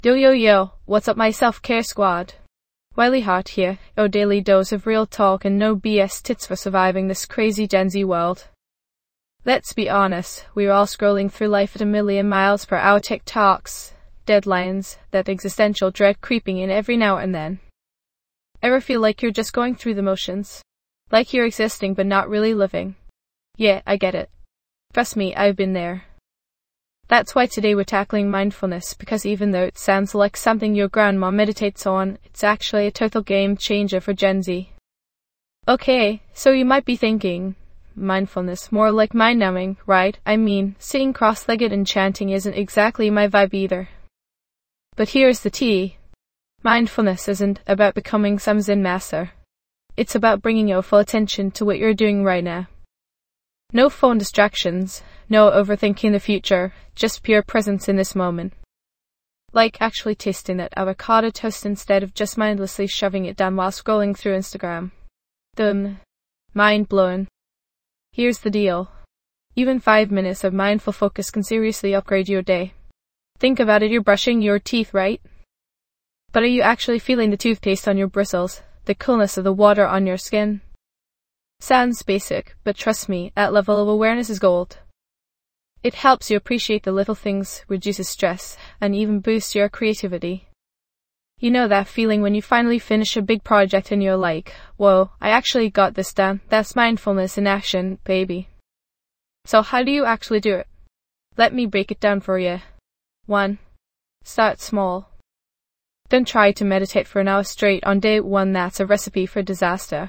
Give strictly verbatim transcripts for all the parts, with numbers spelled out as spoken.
Yo yo yo, what's up my self-care squad? Wiley Hart here, your daily dose of real talk and no B S tips for surviving this crazy Gen Z world. Let's be honest, we're all scrolling through life at a million miles per hour, TikToks, deadlines, that existential dread creeping in every now and then. Ever feel like you're just going through the motions? Like you're existing but not really living? Yeah, I get it. Trust me, I've been there. That's why today we're tackling mindfulness, because even though it sounds like something your grandma meditates on, it's actually a total game changer for Gen Z. Okay, so you might be thinking, mindfulness, more like mind-numbing, right? I mean, sitting cross-legged and chanting isn't exactly my vibe either. But here's the tea. Mindfulness isn't about becoming some Zen master. It's about bringing your full attention to what you're doing right now. No phone distractions, no overthinking the future, just pure presence in this moment. Like actually tasting that avocado toast instead of just mindlessly shoving it down while scrolling through Instagram. Dum. Mind blown. Here's the deal. Even five minutes of mindful focus can seriously upgrade your day. Think about it, you're brushing your teeth, right? But are you actually feeling the toothpaste on your bristles, the coolness of the water on your skin? Sounds basic, but trust me, that level of awareness is gold. It helps you appreciate the little things, reduces stress, and even boosts your creativity. You know that feeling when you finally finish a big project and you're like, whoa, I actually got this done. That's mindfulness in action, baby. So how do you actually do it? Let me break it down for you. one. Start small. Don't try to meditate for an hour straight on day one, that's a recipe for disaster.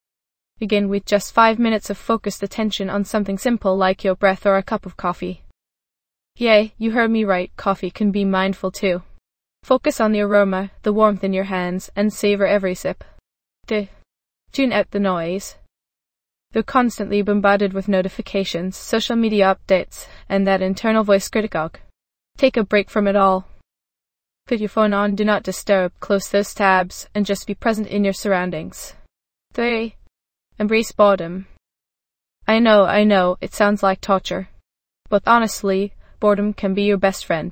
Begin with just five minutes of focused attention on something simple like your breath or a cup of coffee. Yay, you heard me right, coffee can be mindful too. Focus on the aroma, the warmth in your hands, and savor every sip. two. Tune out the noise. They're constantly bombarded with notifications, social media updates, and that internal voice critic. Take a break from it all. Put your phone on Do Not Disturb, close those tabs, and just be present in your surroundings. three. Embrace boredom. I know, I know, it sounds like torture. But honestly, boredom can be your best friend.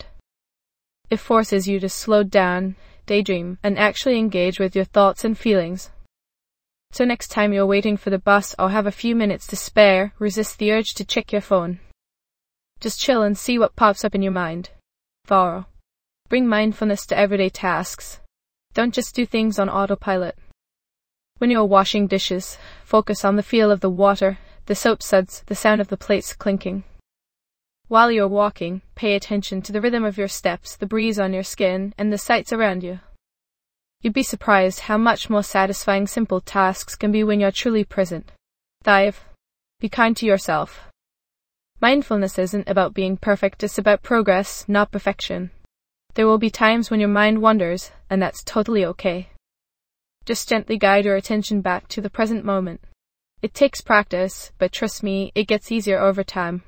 It forces you to slow down, daydream, and actually engage with your thoughts and feelings. So next time you're waiting for the bus or have a few minutes to spare, resist the urge to check your phone. Just chill and see what pops up in your mind. four. Bring mindfulness to everyday tasks. Don't just do things on autopilot. When you're washing dishes, focus on the feel of the water, the soap suds, the sound of the plates clinking. While you're walking, pay attention to the rhythm of your steps, the breeze on your skin, and the sights around you. You'd be surprised how much more satisfying simple tasks can be when you're truly present. five. Be kind to yourself. Mindfulness isn't about being perfect, it's about progress, not perfection. There will be times when your mind wanders, and that's totally okay. Just gently guide your attention back to the present moment. It takes practice, but trust me, it gets easier over time.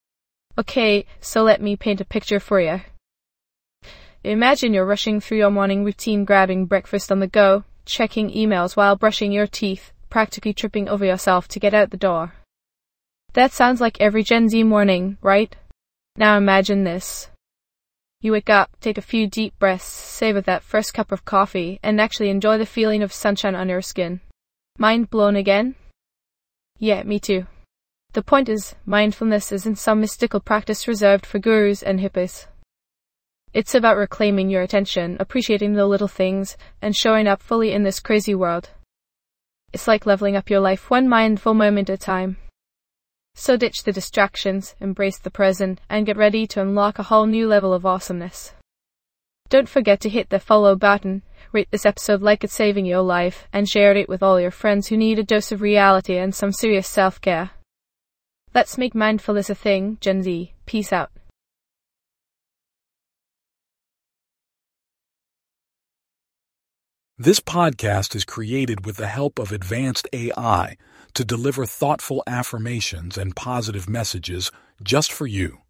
Okay, so let me paint a picture for you. Imagine you're rushing through your morning routine, grabbing breakfast on the go, checking emails while brushing your teeth, practically tripping over yourself to get out the door. That sounds like every Gen Z morning, right? Now imagine this. You wake up, take a few deep breaths, savor that first cup of coffee, and actually enjoy the feeling of sunshine on your skin. Mind blown again? Yeah, me too. The point is, mindfulness isn't some mystical practice reserved for gurus and hippies. It's about reclaiming your attention, appreciating the little things, and showing up fully in this crazy world. It's like leveling up your life one mindful moment at a time. So ditch the distractions, embrace the present, and get ready to unlock a whole new level of awesomeness. Don't forget to hit the follow button, rate this episode like it's saving your life, and share it with all your friends who need a dose of reality and some serious self-care. Let's make mindfulness a thing, Gen Z. Peace out. This podcast is created with the help of advanced A I to deliver thoughtful affirmations and positive messages just for you.